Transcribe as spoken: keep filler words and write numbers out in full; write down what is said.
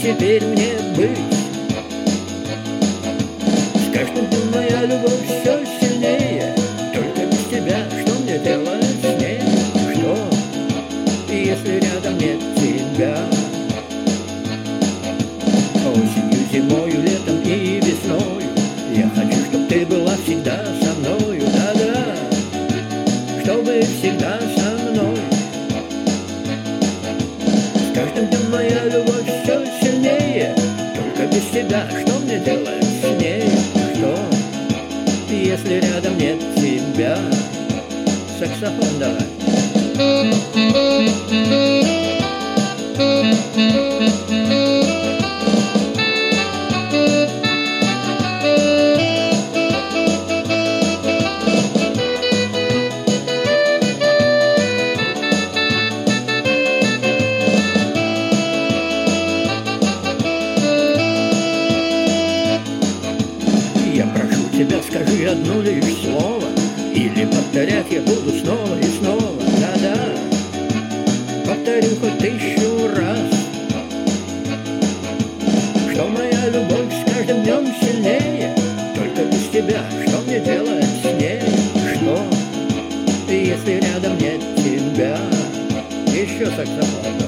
теперь мне быть? С каждым днем моя любовь все сильнее. Только без тебя что мне делать с ней? Что, если рядом нет тебя? Осенью, зимою, летом и весною я хочу, чтоб ты была всегда со мною. Да-да, чтобы всегда со мной. С каждым днем моя любовь все сильнее. Только без тебя что мне делать с ней? Что, если рядом нет тебя? Саксофон давай. Я прошу тебя, скажи одно лишь слово, или повторять я буду снова и снова. Да-да, повторю хоть тысячу раз, что моя любовь с каждым днем сильнее. Только без тебя что мне делать с ней? Что, если рядом нет тебя? Еще саксофон.